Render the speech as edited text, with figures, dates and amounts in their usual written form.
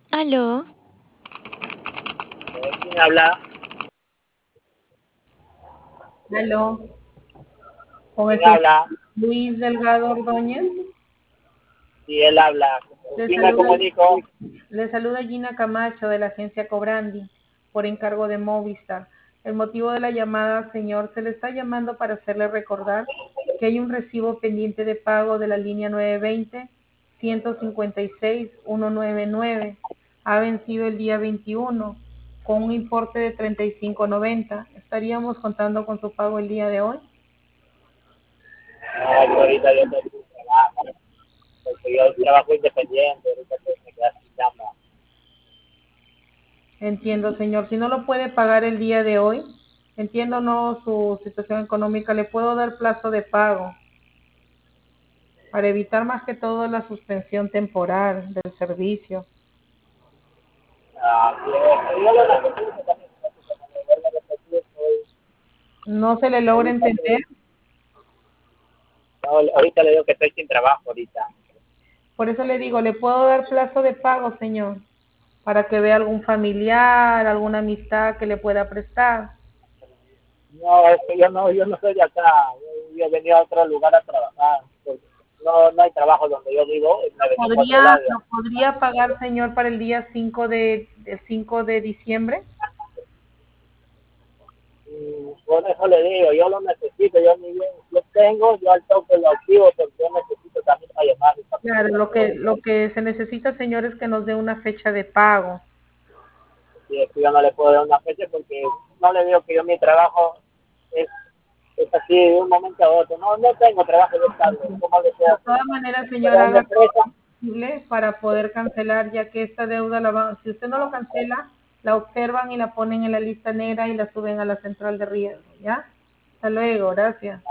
Aló, ¿Quién habla? Aló, con el ¿Quién señor habla? Luis Delgado Ordóñez. Si él habla. ¿Con Le quién me saluda, comunico? le saluda Gina Camacho de la agencia Cobrandi por encargo de Movistar. El motivo de la llamada, señor, se le está llamando para hacerle recordar que hay un recibo pendiente de pago de la línea 920-156-199. Ha vencido el día 21 con un importe de 35.90. ¿Estaríamos contando con su pago el día de hoy? No, yo ahorita yo estoy sin trabajo, porque yo trabajo independiente, ahorita me quedé sin llama. Entiendo, señor. Si no lo puede pagar el día de hoy, entiendo no su situación económica, le puedo dar plazo de pago para evitar más que todo la suspensión temporal del servicio. Yo lo necesito también, porque como le vuelvo a repetir, No se le logra ahorita, entender. no, ahorita le digo que estoy sin trabajo ahorita. Por eso le digo, le puedo dar plazo de pago, señor, para que vea algún familiar, alguna amistad que le pueda prestar. No, es que yo no soy de acá, yo he venido a otro lugar a trabajar, porque no hay trabajo donde yo vivo, me he venido para otro lado. ¿Lo podría pagar, señor, para el día 5 de diciembre? Por eso le digo, yo lo necesito, yo tengo, yo al toque lo activo porque yo necesito también para llamar y para Claro, pedirle todo. lo que se necesita, señor, es que nos dé una fecha de pago. Y es que yo no le puedo dar una fecha porque no le digo que yo mi trabajo es, es así de un momento a otro. No tengo trabajo de estable, ¿cómo le puedo De hacer? todas maneras, señor, Pero en la haga todo empresa, lo posible para poder cancelar, ya que esta deuda si usted no lo cancela, la observan y la ponen en la lista negra y la suben a la central de riesgo, ¿ya? Hasta luego, gracias.